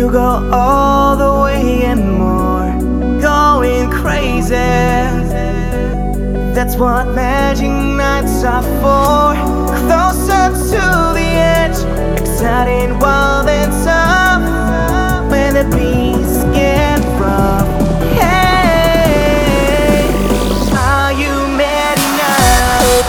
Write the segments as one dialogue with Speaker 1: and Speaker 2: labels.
Speaker 1: you go all the way and more, going crazy? That's what magic nights are for. Closer to the edge, exciting, wild and tough, when the beats get rough. Hey, are you mad enough?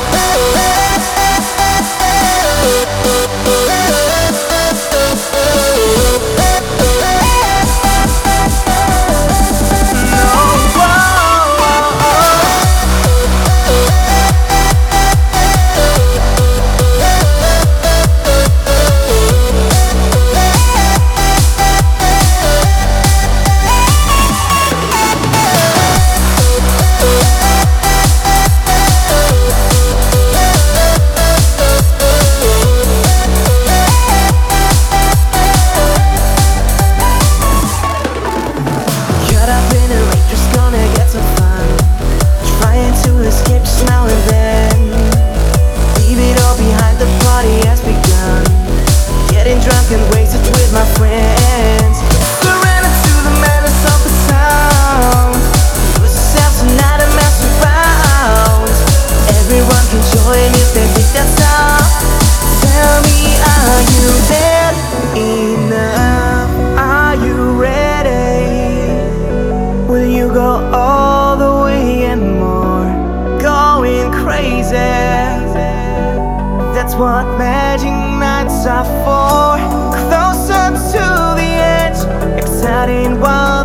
Speaker 1: Escape just now and then. Leave it all behind, the party has begun. Getting drunk and wasted with my friends. Surrender to the madness of the sound. Lose yourself tonight and mess around. Everyone can join if they think that's how. Tell me, are you there enough? Are you ready? Will you go all the way and more, going crazy? That's what magic nights are for. Closer to the edge, exciting, wild